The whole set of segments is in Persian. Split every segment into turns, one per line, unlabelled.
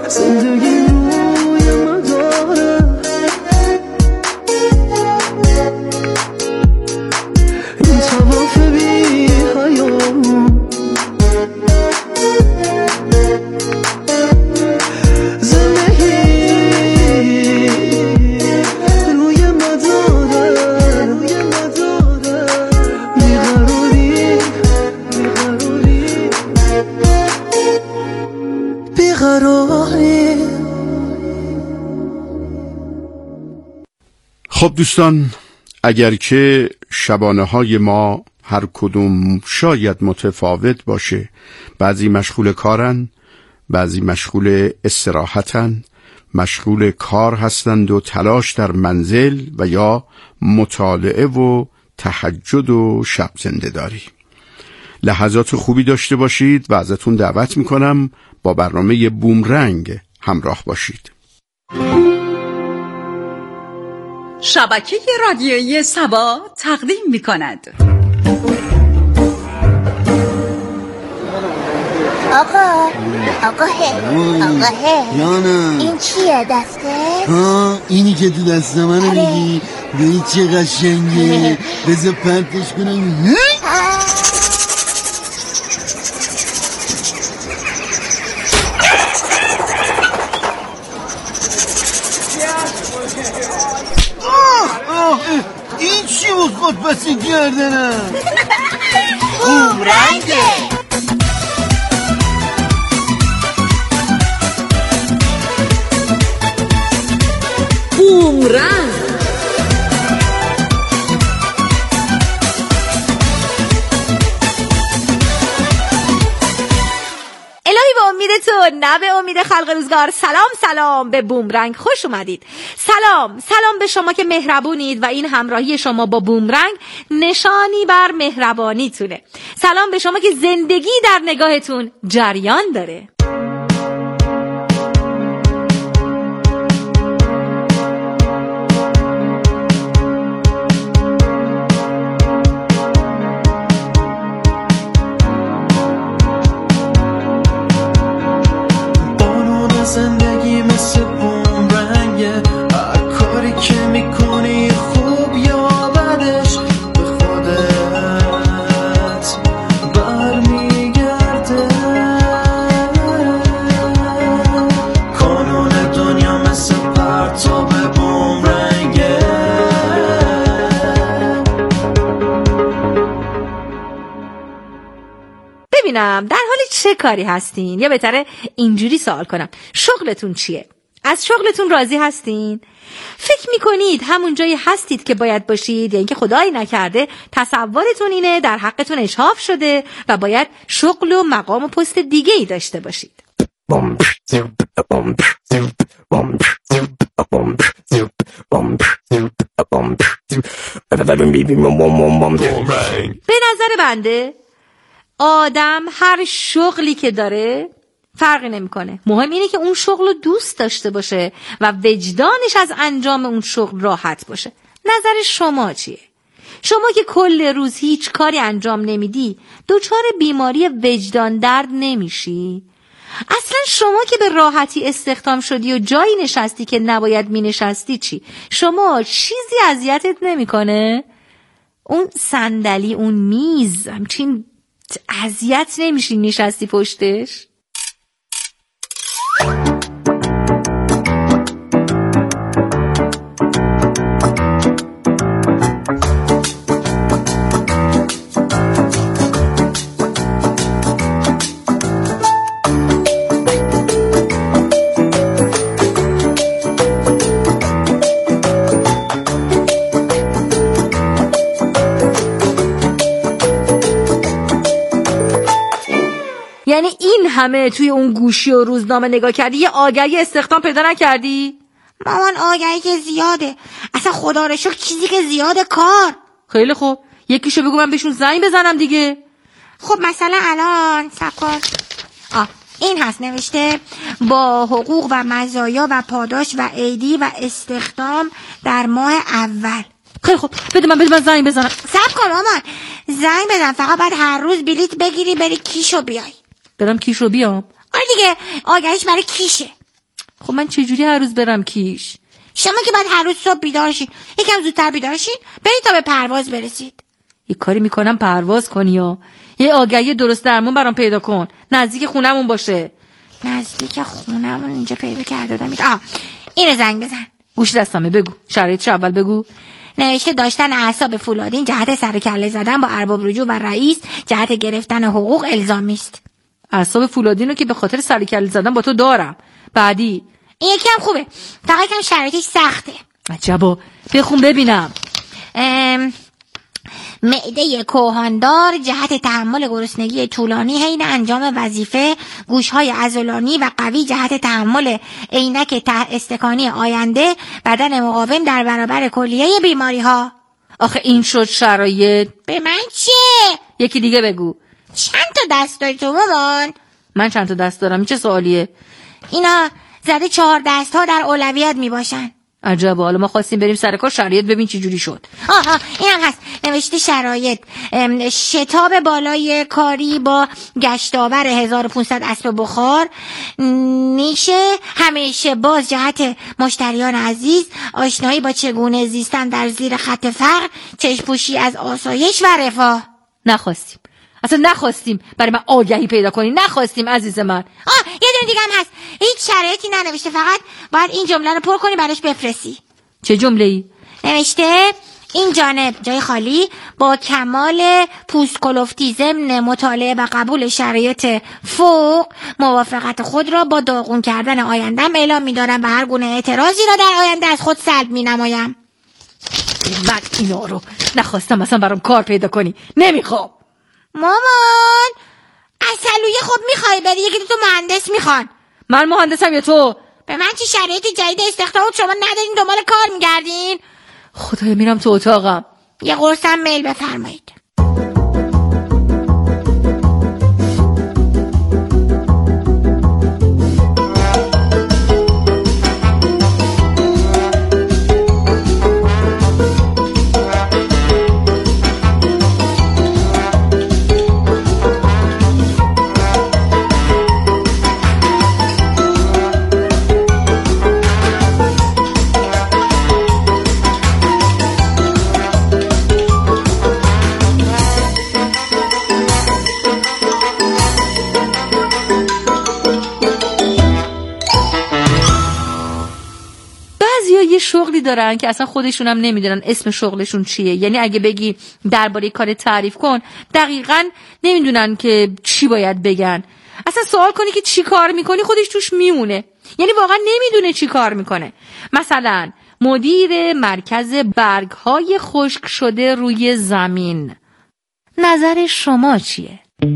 زندگی روی مداره این تواف بی حیام
خب دوستان، اگر که شبانه های ما هر کدوم شاید متفاوت باشه، بعضی مشغول کارن، بعضی مشغول استراحتن، مشغول کار هستند و تلاش در منزل و یا مطالعه و تهجد و شب زنده داری. لحظات خوبی داشته باشید و ازتون دعوت میکنم با برنامه بومرنگ همراه باشید.
شبکه رادیویی سبا تقدیم می‌کند.
آقا
جانم،
این چیه دسته؟
اینی که تو دست منو میگی؟ ببین چه قشنگه، بذار پرتش کنم. این چی بود خود پسی کردنم؟
بومرنگه.
بومرنگ.
الهی به امیدتون، نه به امید خلق روزگار. سلام به بومرنگ، خوش اومدید. سلام به شما که مهربونید و این همراهی شما با بومرنگ نشانی بر مهربانیتونه. سلام به شما که زندگی در نگاهتون جریان داره.
زندگی مثل بومرنگه، هر کاری که میکنی خوب یا بدش به خودت برمیگرده. کانون دنیا مثل پرتاب بومرنگه.
ببینم در حال چه کاری هستین، یا بهتره اینجوری سوال کنم، شغلتون چیه؟ از شغلتون راضی هستین؟ فکر میکنید همون جایی هستید که باید باشید، یا اینکه خدایی نکرده تصورتون اینه در حقتون اشراف شده و باید شغل و مقام و پست دیگه ای داشته باشید؟ به نظر بنده آدم هر شغلی که داره فرقی نمیکنه، مهم اینه که اون شغل رو دوست داشته باشه و وجدانش از انجام اون شغل راحت باشه. نظر شما چیه؟ شما که کل روز هیچ کاری انجام نمیدی دچار بیماری وجدان درد نمیشی؟ اصلا شما که به راحتی استخدام شدی و جایی نشستی که نباید می نشستی چی؟ شما چیزی اذیتت نمیکنه؟ اون صندلی، اون میز، همچین اذیت نمیشی نشستی پشتش؟ یعنی این همه توی اون گوشی و روزنامه نگاه کردی یه آگهی استخدام پیدا نکردی؟
مامان آگهی که زیاده، اصلا خدا رو شکر چیزی که زیاده کار.
خیلی خوب، یکیشو بگو من بهشون زنگ بزنم دیگه.
خب مثلا الان سکر این هست نوشته با حقوق و مزایا و پاداش و عیدی و استخدام در ماه اول.
خیلی خوب، بده من زنگ بزنم.
صبر کن مامان، زنگ بزن، فقط باید هر روز بلیت بگیری بری کیشو بیای.
برم کیشو بیام؟
آره دیگه، آگهیش برای کیشه.
خب من چجوری هر روز برم کیش؟
شما که باید هر روز صبح بیدار شین، یکم زودتر بیدار شین، برید تا به پرواز برسید.
یه کاری میکنم پرواز کنی یا یه آگهی درست درمون برام پیدا کن، نزدیک خونمون باشه.
نزدیک خونمون اینجا پیدا کرده بودم. اینو زنگ بزن.
گوش دستمه، بگو شرایطش اول بگو.
نوشته داشتن اعصاب فولادین جهت سر کله زدن با ارباب رجوع و رئیس جهت گرفتن حقوق الزامی است.
اعصاب فولادینو که به خاطر سر کله زدن با تو دارم. بعدی
این یکم خوبه، فقط یکم شرایطش سخته.
عجبا، بخون ببینم.
معده کوهاندار جهت تحمل گرسنگی طولانی حین انجام وظیفه، گوشهای عضلانی و قوی جهت تحمل عینک استکانی آینده، بدن مقاوم در برابر کلیه بیماری ها.
آخه این شد شرایط؟
به من چه؟
یکی دیگه بگو.
چند تا دست داری تو مامان؟
من چند تا دست دارم؟ این چه سوالیه؟
اینا زده 4 دست ها در اولویت می باشن.
عجبا، حالا ما خواستیم بریم سر کار، شرایط ببین چی جوری شد.
اینم هست، نوشته شرایط شتاب بالای کاری با گشتاور 1500 اسب بخار، نیشه همیشه باز جهت مشتریان عزیز، آشنایی با چگونه زیستن در زیر خط فقر، چشم‌پوشی از آسایش و رفاه.
نخواستیم، اصلا نخواستیم برای من آگهی پیدا کنی، نخواستیم عزیز من.
یه دونه دیگه هم هست، هیچ شرایطی ننوشته، فقط باید این جمله رو پر کنی براش بفرستی.
چه جمله‌ای؟
نوشته این جانب جای خالی با کمال پوست کلفتی ضمن مطالعه و قبول شرایط فوق موافقت خود را با داغون کردن آیندم اعلام می‌دارم و هر گونه اعتراضی را در آینده از خود سلب می‌نمایم.
من اینا رو نخواستم اصلا برام کار پیدا کنی، نمیخوام.
مامان اصلویه خب میخوای بری، یکی تو مهندس میخوان.
من مهندسم یا تو؟
به من چی شرایط جدید استخدام شما ندارین دنبال کار میگردین؟
خدایا میرم تو اتاقم.
یه قرصم میل بفرمایید.
یه شغلی دارن که اصلا خودشون هم نمیدونن اسم شغلشون چیه، یعنی اگه بگی درباره کار تعریف کن دقیقاً نمیدونن که چی باید بگن. اصلا سوال کنی که چی کار میکنی خودش توش میمونه، یعنی واقعا نمیدونه چی کار میکنه. مثلا مدیر مرکز برگ‌های خشک شده روی زمین. نظر شما چیه؟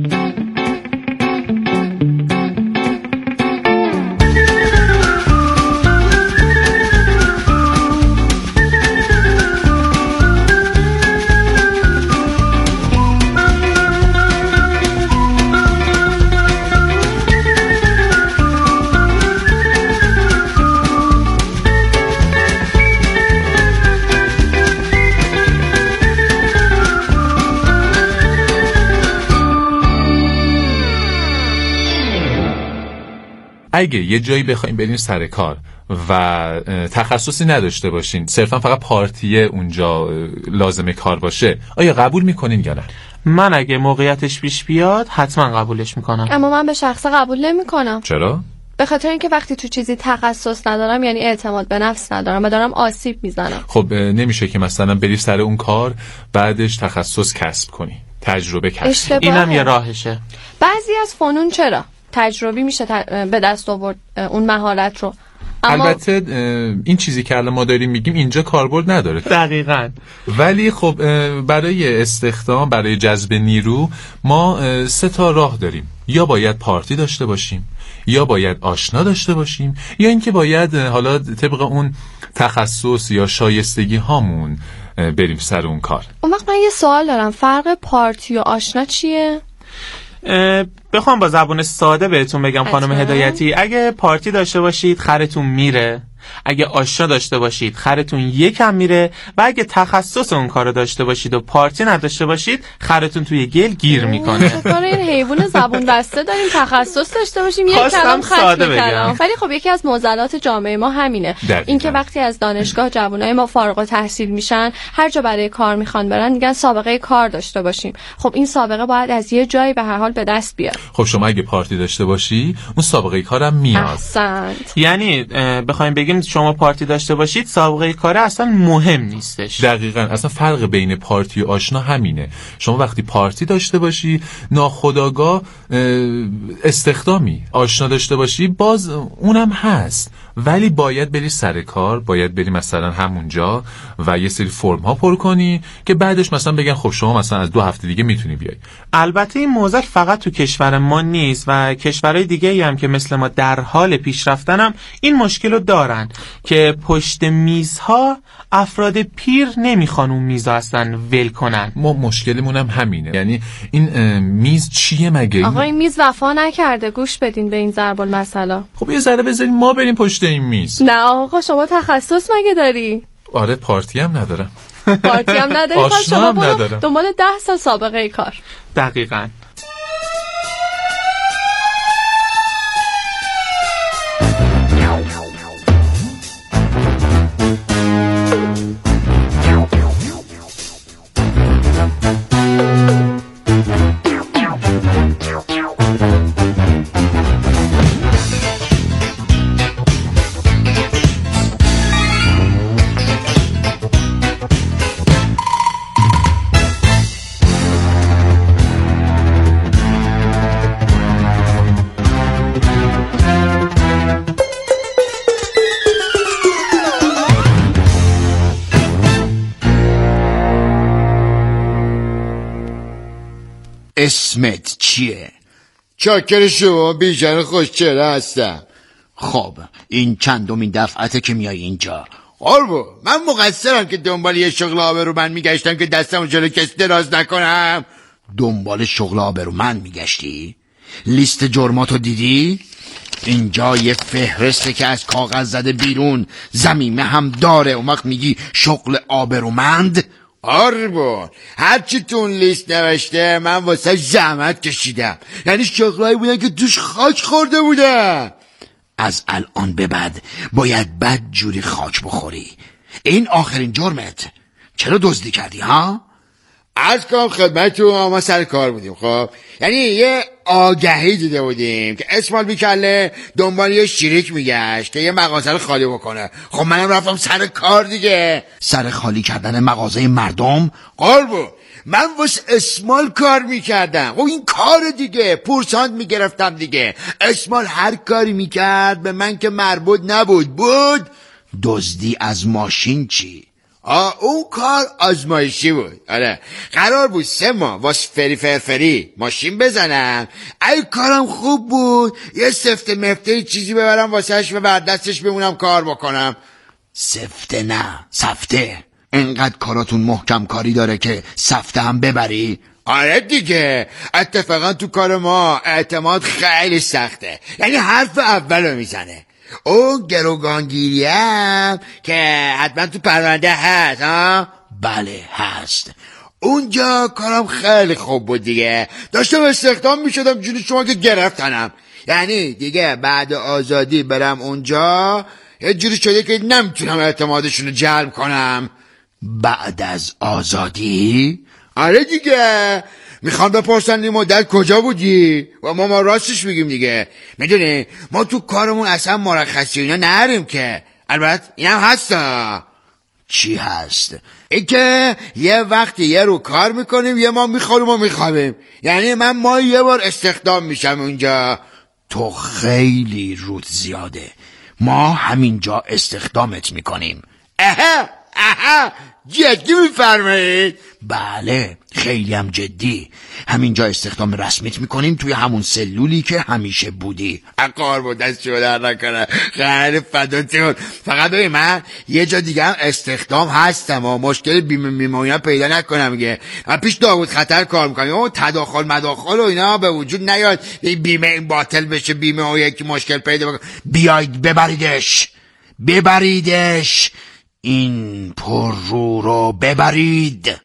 اگه یه جایی بخوایم بریم سر کار و تخصصی نداشته باشین، صرفا فقط پارتیه اونجا لازمه کار باشه، آیا قبول میکنین یا نه؟
من اگه موقعیتش پیش بیاد حتما قبولش میکنم.
اما من به شخص قبول نمیکنم.
چرا؟
به خاطر اینکه وقتی تو چیزی تخصص ندارم یعنی اعتماد به نفس ندارم و دارم آسیب میزنم.
خب نمیشه که مثلا بری سر اون کار بعدش تخصص کسب کنی، تجربه کسب.
اینم یه راهشه.
بعضی از فنون چرا تجربی میشه به دست آورد اون مهارت رو، اما
البته این چیزی که الان ما داریم میگیم اینجا کاربرد نداره
دقیقاً.
ولی خب برای استخدام، برای جذب نیرو ما 3 تا راه داریم. یا باید پارتی داشته باشیم، یا باید آشنا داشته باشیم، یا اینکه باید حالا طبق اون تخصص یا شایستگی هامون بریم سر اون کار.
اون وقت من یه سوال دارم، فرق پارتی و آشنا چیه؟
بخوام با زبون ساده بهتون بگم خانم هدایتی، اگه پارتی داشته باشید خرتون میره، اگه آشنا داشته باشید خرتون یکم میره و اگه تخصص اون کارو داشته باشید و پارتی نداشته باشید خرتون توی گل گیر میکنه.
چطور این حیوان زبون بسته داریم تخصص داشته باشیم یک کلام ختم کلام. ولی خب یکی از معضلات جامعه ما همینه، اینکه وقتی از دانشگاه جوانای ما فارغ التحصیل میشن هر جا برای کار میخوان برن میگن سابقه کار داشته باشیم. خب این سابقه باید از یه جایی به هر حال به دست بیاد.
خب شما اگه پارتی داشته باشی اون سابقه کارم میاد.
احسنت.
یعنی بخوایم بگیم شما پارتی داشته باشید سابقه کار اصلا مهم نیستش.
دقیقاً اصلا فرق بین پارتی و آشنا همینه. شما وقتی پارتی داشته باشی ناخودآگاه استخدامی، آشنا داشته باشی باز اونم هست، ولی باید بری سر کار، باید بری مثلا همونجا و یه سری فرم ها پر کنی که بعدش مثلا بگن خب شما مثلا از 2 هفته دیگه میتونی بیای.
البته این موضوع فقط تو کشور ما نیست و کشورهای دیگه‌ای هم که مثل ما در حال پیشرفتن هم این مشکل رو دارن که پشت میزها افراد پیر نمیخوان اون میزا اصلا ول کنن.
ما مشکلمون هم همینه. یعنی این میز چیه مگه؟
آقا این میز وفا نکرده، گوش بدین به این ضرب المثل.
خب یه ذره بذارین ما بریم پشت این میز.
نه آقا شما تخصص مگه داری؟
آره پارتی هم ندارم.
پارتی هم نداری؟
آشنا هم ندارم.
دنبال 10 سال سابقه کار.
دقیقاً.
اسمت چیه؟ چاکر شما بیژن خوشچهره هستم. خب این چندمین دفعته که میای اینجا؟ قربو من مقصرم که دنبال یه شغل آبرومند میگشتم که دستمو جلو کسی دراز نکنم. دنبال شغل آبرومند میگشتی؟ لیست جرماتو دیدی؟ اینجا یه فهرسته که از کاغذ زده بیرون، ضمیمه هم داره. اون وقت میگی شغل آبرومند؟ قربون هرچی تو اون لیست نوشته من واسه زحمت کشیدم، یعنی شغلایی بودن که توش خاک خورده بودن. از الان به بعد باید بد جوری خاک بخوری. این آخرین جرمت. چرا دزدی کردی ها؟ از کام خدمتتون ما سر کار بودیم. خب یعنی یه آگهی دیده بودیم که اسمال بیکله دنبال یه شریک میگشت که یه مغازه رو خالی بکنه. خب منم رفتم سر کار دیگه. سر خالی کردن مغازه مردم؟ قربون من واسه اسمال کار میکردم. خب این کار دیگه، پورسانت میگرفتم دیگه. اسمال هر کاری میکرد به من که مربوط نبود. دزدی از ماشین چی؟ اون کار آزمایشی بود. آره قرار بود 3 ماه واس فری ماشین بزنم. ای کارم خوب بود یه سفته مفته چیزی ببرم واسهش و بر دستش بمونم کار بکنم. سفته نه سفته. انقدر کاراتون محکم کاری داره که سفته هم ببری؟ آره دیگه. اتفاقا تو کار ما اعتماد خیلی سخته، یعنی حرف اولو میزنه. اون گروگانگیری هم که حتما تو پرونده هست ها؟ بله هست. اونجا کارم خیلی خوب بود دیگه، داشتم استخدام میشدم جون شما که گرفتنم. یعنی دیگه بعد آزادی برم اونجا یه جوری شده که نمیتونم اعتمادشون رو جلب کنم. بعد از آزادی؟ آره دیگه. میخوام بپرسن این مدت کجا بودی؟ و ما راستش میگیم دیگه. میدونی ما تو کارمون اصلا مرخصی اینا نریم که. البته اینم هستا. چی هست؟ این که یه وقتی یه رو کار میکنیم یه ما میخوریم و میخوابیم. یعنی من ما یه بار استخدام میشم اونجا. تو خیلی رود زیاده. ما همینجا استخدامت میکنیم. اها جدی میفرمایید؟ بله خیلی هم جدی. همینجا استخدام رسمیت میکنیم توی همون سلولی که همیشه بودی. اقار بود دست شما در نکنه. خیلی فداتون. فقط ببین من یه جا دیگه هم استخدام هستم و مشکل بیمه میمونیم پیدا نکنم دیگه. من پیش داوود خطر کار میکنم. اون تداخل مداخل و اینا به وجود نیاد. بیمه این باطل بشه، بیمه و یکی مشکل پیدا بکنه. بیاید ببریدش. ببریدش، این پر رو ببرید.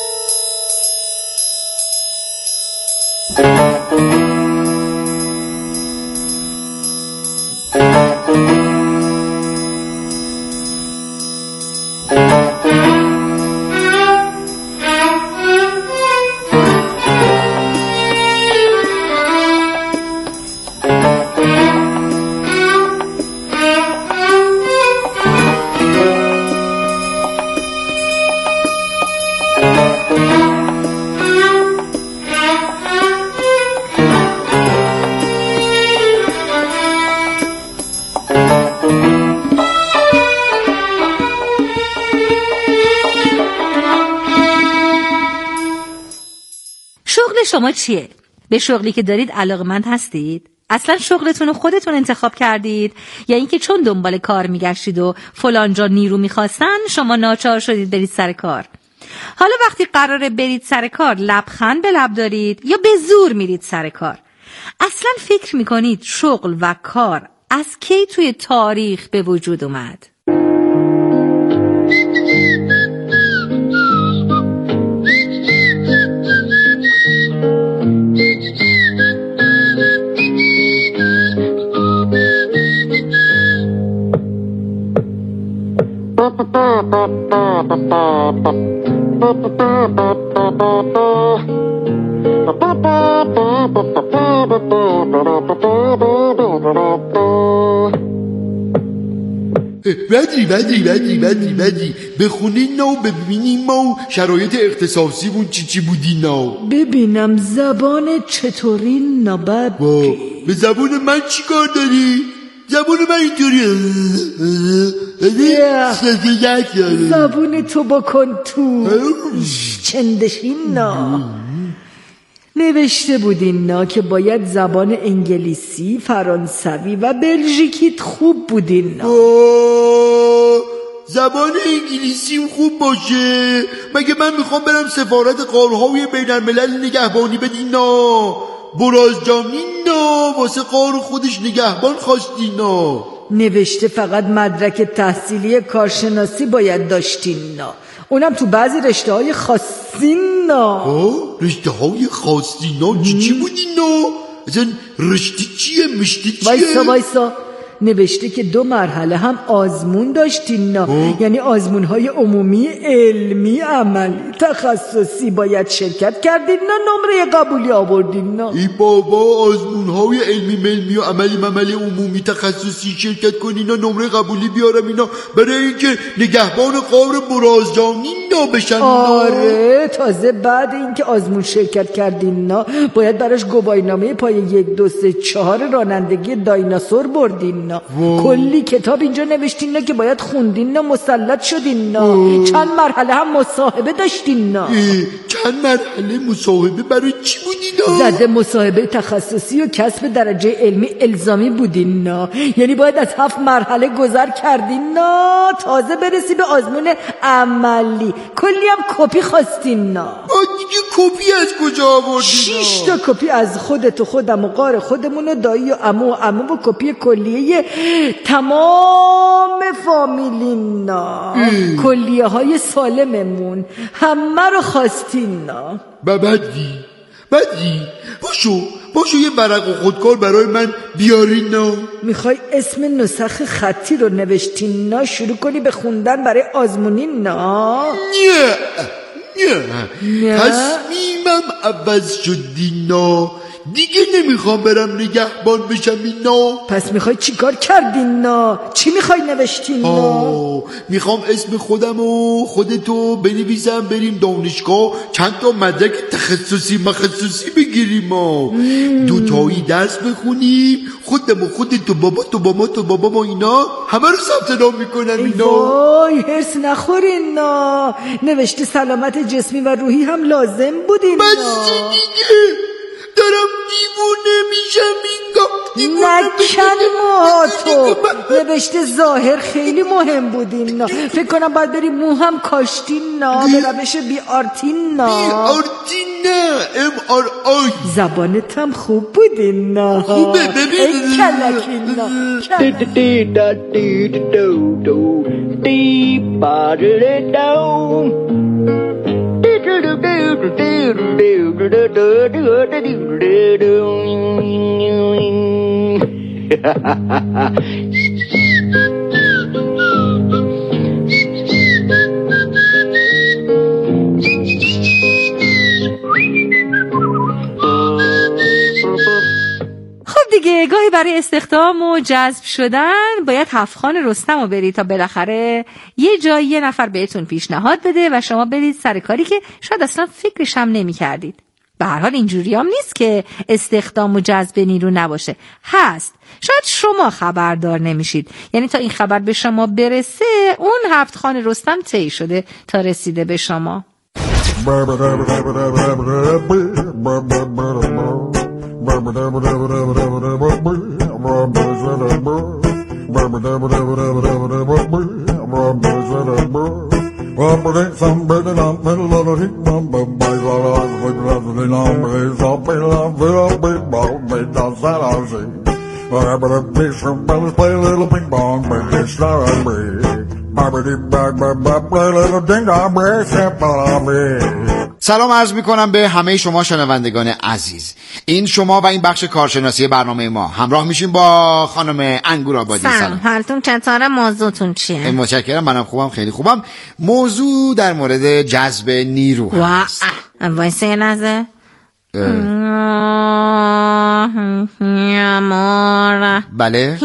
شما چیه؟ به شغلی که دارید علاقمند هستید؟ اصلا شغلتون رو خودتون انتخاب کردید یا اینکه چون دنبال کار میگشتید و فلان جا نیرو میخواستن شما ناچار شدید برید سر کار؟ حالا وقتی قراره برید سر کار لبخند به لب دارید یا به زور میرید سر کار؟ اصلا فکر میکنید شغل و کار از کی توی تاریخ به وجود اومد؟
بدی بخونین و ببینیم و شرایط اختصاصی بون چی بودین و
ببینم زبان چطوری نبد.
به زبان من چی کار داری؟ زبان من اینطوریه.
زبان تو بکن تو چندشین نا. نوشته بودین که باید زبان انگلیسی، فرانسوی و بلژیکیت خوب بودین.
زبان انگلیسیم خوب باشه؟ مگه من میخوام برم سفارت قارهای بین الملل نگهبانی بدین؟ براز جامین واسه قار خودش نگهبان خواستین.
نوشته فقط مدرک تحصیلی کارشناسی باید داشتین، اونم تو بعضی رشته های خاصین.
رشته های خاصین چی بودین؟ اصلا رشته چیه؟ مشته چیه؟
وایسا نوشته که 2 مرحله هم آزمون داشتین، یعنی آزمون های عمومی، علمی، عملی، تخصصی باید شرکت کردین، نمره قبولی آوردین.
ای بابا، آزمون های علمی و عملی عمومی تخصصی شرکت کنین نمره قبولی بیارم اینا برای اینکه نگهبان قار برازجانین بشن.
آره، تازه بعد اینکه آزمون شرکت کردین باید براش گواهینامه پای 1 2 3 4 رانندگی دایناسور بردین. کلی کتاب اینجا نوشتین که باید خوندین، مسلط شدین. چند مرحله هم مصاحبه داشتین.
چند مرحله مصاحبه برای چی بودین؟
زده مصاحبه تخصصی و کسب درجه علمی الزامی بودین، یعنی باید از 7 مرحله گذر کردین تازه برسی به آزمون عملی. کلی هم کپی خواستین.
دیگه کپی از کجا آوردین؟
6 تا کپی از خودت و خودم و قار خودمون و دایی و عمو و کپی کلیه تمام فامیلین، کلیه های سالممون همه رو خواستین.
بدی باشو یه ورق و خودکار برای من بیارین.
میخوای اسم نسخ خطی رو نوشتین شروع کنی به خوندن برای آزمونین؟
نه تصمیمم عوض شدین، دیگه نمیخوام برم نگهبان بشم اینا.
پس میخوای چی کار کردین؟ چی میخوای نوشتین؟
میخوام اسم خودم و خودتو بنویسم، بریم دانشگاه چند تا مدرک تخصصی مخصوصی بگیریم، 2 تایی درس بخونیم، خودم و خودتو بابا ما اینا همه رو ثبت نام میکنم اینا.
وای هرس نخورین، نوشته سلامت جسمی و روحی هم لازم بودین.
بس دیگه دارم دیوونه میشم
نکن موهاتو. نوشته ظاهر خیلی مهم بود اینا. فکر کنم باید بری مو هم کاشتین نا به روش بی آرتین نا.
بی آرتین نه MRI.
زبانت هم خوب بود اینا.
خوبه ببین.
ای کلک اینا.
خب دیگه گاهی برای استخدام و جذب شدن باید هفت‌خوان رستم رو برید تا بالاخره یه جایی یه نفر بهتون پیشنهاد بده و شما برید سر کاری که شاید اصلا فکرش هم نمی کردید. به هر حال اینجوری هم نیست که استخدام و جذب نیرو نباشه، هست. شاید شما خبردار نمیشید، یعنی تا این خبر به شما برسه اون هفت‌خوان رستم طی شده تا رسیده به شما.
سلام عرض میکنم به همه شما شنوندگان عزیز. این شما و این بخش کارشناسی برنامه ما. همراه میشیم با خانم انگورآبادی.
سلام، حالتون چطوره؟ موضوعتون چیه؟
متشکرم، منم خوبم، خیلی خوبم. موضوع در مورد جذب نیرو هست.
وایسه یه لحظه.
بله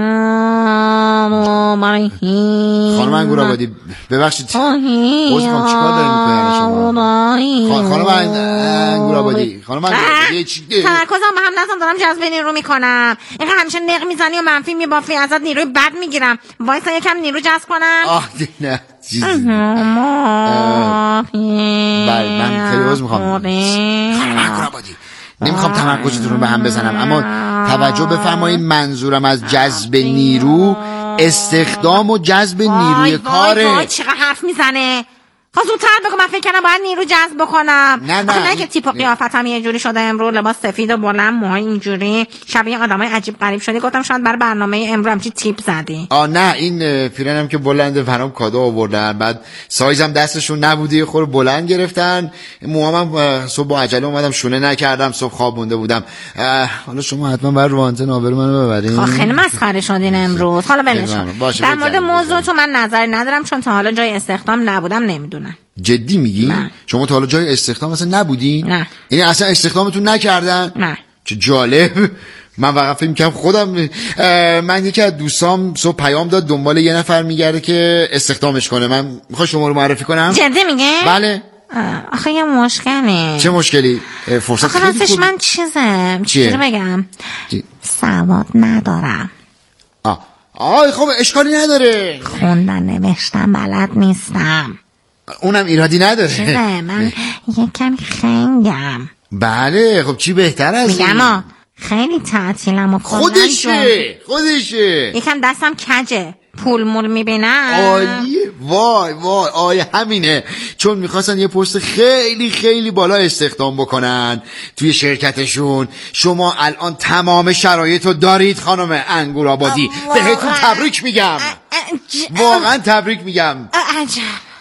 خانم انگورآبادی ببخشید عذرخواهم، چیکار دارین میکنین شما؟ خانم انگورآبادی
تمرکزم به هم نزن، دارم جذب نیرو میکنم. اینقدر همیشه نق میزنی و منفی میبافی ازت نیروی بد میگیرم. وایسا یکم نیرو جذب کنم.
نه چیزی بله من خیلی عذر میخوام خانم انگورآبادی، نمیخوام تمرکزتون رو به هم بزنم، اما توجه بفرمایید منظورم از جذب نیرو استخدام و جذب نیروی کاره.
وای چقدر حرف میزنه. خب زودتر بگو، من فکر کنم باید نیرو جذب بکنم.
نه
که تیپ و قیافتم یه جوری شده امروز، لباس سفید و بلند، موهای اینجوری شبیه آدمای عجیب غریب شدی. گفتم شاید برای برنامه امروز همچین تیپ زدی.
نه این پیرنم که بلنده برام کادو آوردن، بعد سایزم دستشون نبوده، خور بلند گرفتن. موهام صبح با عجله اومدم شونه نکردم، صبح خواب مونده بودم. حالا شما حتما برای روانتن آبرو منو ببرین.
خیلی مسخره شدین امروز. حالا بلش در مورد موضوع تو من نظری ندارم، چون تا حالا جای استخدام نبودم، نمیدونم.
جدی میگی؟
نه.
شما تا حالا جای استخدام اصلا نبودی؟
نه.
یعنی اصلا استخدامتون نکردن؟
نه.
چه جالب. من واقعا فکر می‌کردم خودم من یکی از دوستام صبح پیام داد دنبال یه نفر میگرده که استخدامش کنه. من میخوام شما رو معرفی کنم.
جدی میگه؟
بله.
آخه یه مشکلی.
چه مشکلی؟ فرصت
خیلی خوب. راستش من چیزی بگم. سواد ندارم.
خب اشکالی نداره.
خوندن نوشتن بلد نیستم.
اونم ایرادی نداره.
من یه کمی خنگم.
بله خب چی بهتر از این؟
میگم خیلی تعطیلم و
خودشه
یکم دستم کجه، پول مول میبینم.
عالیه. وای همینه، چون میخواستن یه پست خیلی خیلی بالا استخدام بکنن توی شرکتشون. شما الان تمام شرایط رو دارید خانم انگورآبادی. بهتون تبریک میگم، واقعا تبریک میگم.
عجب.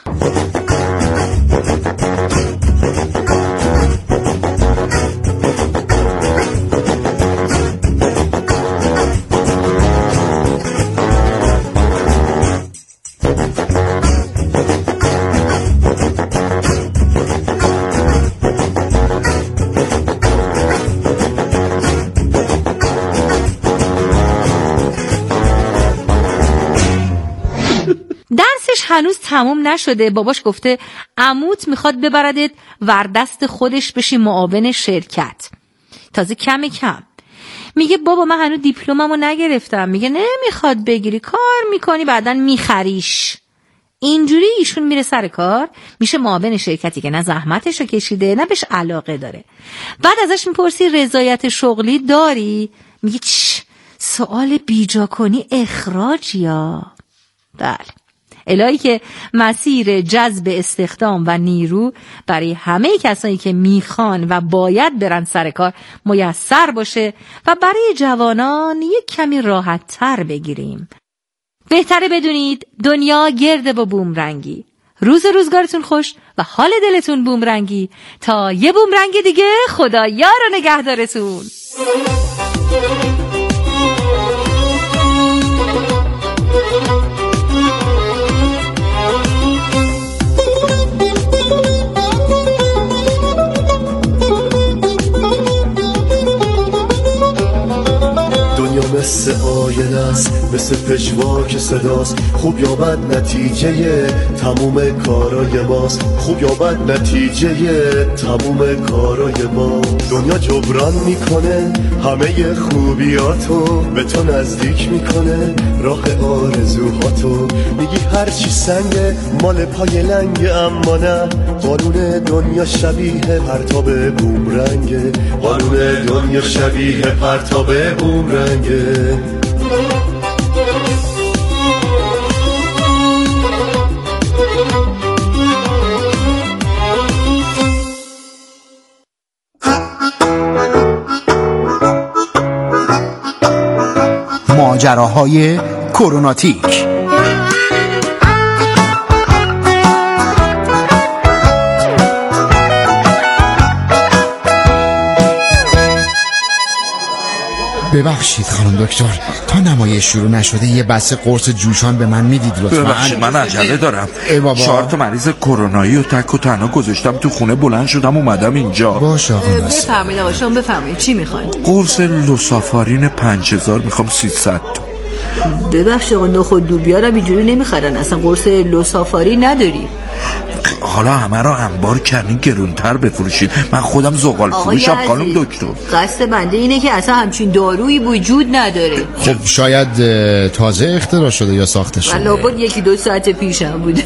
درسش هنوز تموم نشده. باباش گفته عموت میخواد ببردت وردست خودش بشی معاون شرکت. تازه کم میگه بابا من هنوز دیپلممو نگرفتم. میگه نمیخواد بگیری، کار میکنی بعدن میخریش. اینجوری ایشون میره سر کار، میشه معاون شرکتی که نه زحمتشو کشیده نه بهش علاقه داره. بعد ازش میپرسی رضایت شغلی داری؟ میگه چش، سوال بیجا کنی اخراج یا؟ بله، الهی که مسیر جذب استخدام و نیرو برای همه کسایی که میخوان و باید برن سر کار میسر باشه و برای جوانان یک کمی راحت تر بگیریم. بهتره بدونید دنیا گرده با بومرنگی. روزگارتون خوش و حال دلتون بومرنگی. تا یه بومرنگ دیگه، خدا یار و نگهدارتون.
مثل آینه است، مثل پژواک صداست، خوب یا بد نتیجه تموم کارای ماست، خوب یا بد نتیجه تموم کارای ما. دنیا جبران میکنه همه خوبیاتو، به تو نزدیک میکنه راه آرزوهاتو. میگی هرچی سنگه مال پای لنگه، اما نه، قانون دنیا شبیه پرتاب بومرنگه، قانون دنیا شبیه پرتاب بومرنگه.
ماجراهای کروناتیک. ببخشید خانم دکتر، تا نمایش شروع نشده یه بسته قرص جوشان به من میدید لطفا؟
ببخشید من عجله دارم. 4 تا مریض کرونایی و تک و تنها گذاشتم تو خونه، بلند شدم اومدم اینجا.
باشه آقا ناصر.
بفرمایید آقا، شما بفرمایید چی میخواین؟
قرص لوسافارین 5000 میخوام 300 تا.
ببخشید آقا، نخود دوبیارم اینجوری نمیخرن، اصلا قرص لوسافارین نداری.
حالا همه رو انبار کردین گرونتر بفروشید، من خودم زغال فروشم خانم دکتر.
قصد بنده اینه که اصلا همچین دارویی وجود نداره.
خب شاید تازه اختراع شده یا ساخته شده.
لابد 1-2 ساعت پیشم بوده.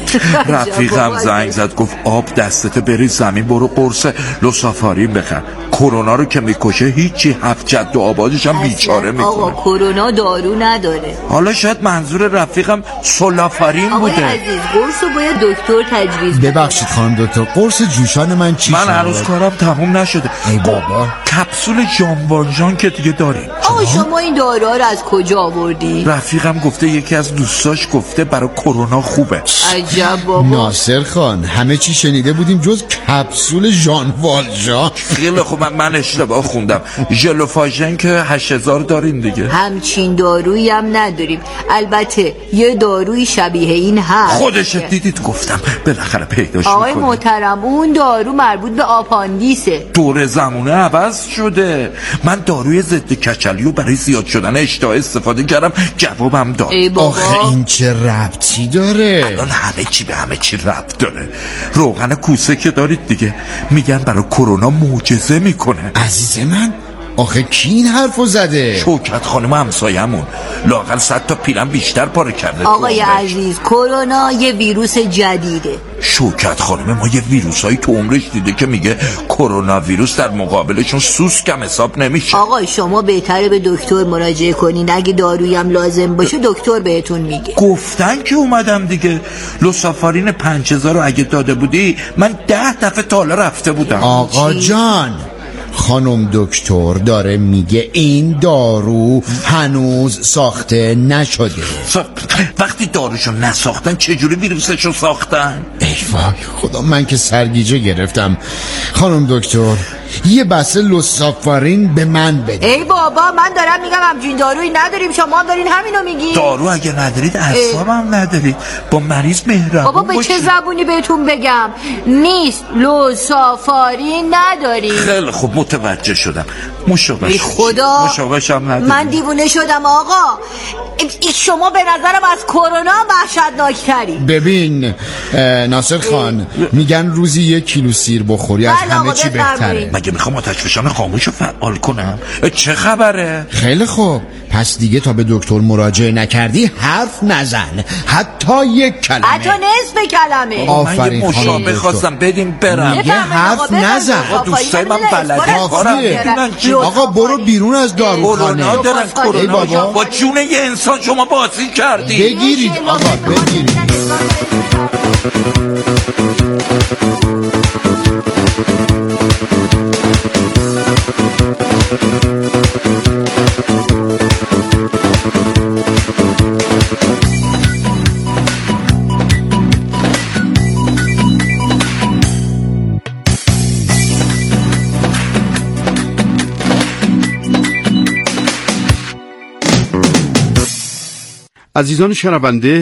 رفیقم زنگ زد گفت آب دستت بری زمین، برو قرص لوسافارین بخر. کرونا رو که میکشه هیچی، 7 جد و آبادش هم بیچاره میکنه.
آقا کرونا دارو نداره.
حالا شاید منظور رفیقم سولافارین بوده.
آقا عزیز، قرصو باید دکتر تجویز بده.
ببخشید خانم دکتر، قرص جوشان من چی شد؟
من هنوز کارم تموم نشده.
ای بابا،
کپسول ژان والژان که دیگه داریم.
آقا شما این داروها رو از کجا آوردی؟
رفیقم گفته یکی از دوستاش گفته برای کرونا خوبه.
عجب بابا.
ناصر خان، همه چی شنیده بودیم جز کپسول ژان والژان.
خیلی خوب، من اشتباه خوندم. ژلوفاژن که 8000 داریم دیگه.
همچین دارویی هم نداریم. البته یه داروی شبیه این هست.
خودش دیدید گفتم بالاخره پیداش
آقای
میکنی.
محترم، اون دارو مربوط به آپاندیسه.
دور زمونه عوض شده. من داروی ضد کچلیو برای زیاد شدن اشتها استفاده کردم، جوابم داد.
آخه این چه ربطی داره؟
الان همه چی به همه چی ربط داره. روغن کوسه که دارید دیگه، میگن برای کرونا معجزه میکنه.
عزیز من، آخه کی این حرفو زده؟
شوکت خانم همسایمون، لااقل 100 تا پیرم بیشتر پاره کرده.
آقای عزیز، کرونا یه ویروس جدیده.
شوکت خانم ما یه ویروسایی تو عمرش دیده که میگه کرونا ویروس در مقابلشون سوس کم حساب نمیشه.
آقا شما بهتره به دکتر مراجعه کنین، اگه دارویی هم لازم باشه دکتر بهتون میگه.
گفتن که اومدم دیگه. لوسافارین 5000 رو اگه داده بودی من 10 دفعه تا حالا رفته بودم.
آقا جان، خانم دکتر داره میگه این دارو هنوز ساخته نشده.
وقتی داروشو نساختن چجوری ویروسشو ساختن؟
ای وای خدا، من که سرگیجه گرفتم. خانم دکتر یه بسته لوسافارین به من بده.
ای بابا، من دارم میگم همچین دارویی نداریم، شما هم دارین همینو میگی.
دارو اگه ندارید اعصابم ندارید، با مریض مهربون
بابا به چه زبونی بهتون بگم؟ نیست، لوسافارین نداریم.
خیلی خوب متوجه شدم. مشابهش
خدا،
مشابهشم نداریم.
من دیوونه شدم آقا. شما به نظرم از کرونا وحشتناکتری.
ببین ناصر خان، میگن روزی 1 کیلو سیر بخوری از همه چی بهتره.
مگه میخوام آتش فشان خاموشو فعال کنم؟ چه خبره؟
خیلی خوب، پس دیگه تا به دکتر مراجعه نکردی حرف نزن، حتی یک کلمه،
حتی نصف کلمه.
آفرین. من یه مشابه خواستم بدیم برم.
دیگه حرف نزن.
دوستای من بلده.
آقا برو بیرون از داروخانه.
کرونا دارن، کرونا. با جون یه انسان شما بازی کردی.
بگیرید آقا، بگیرید.
عزیزان شنونده،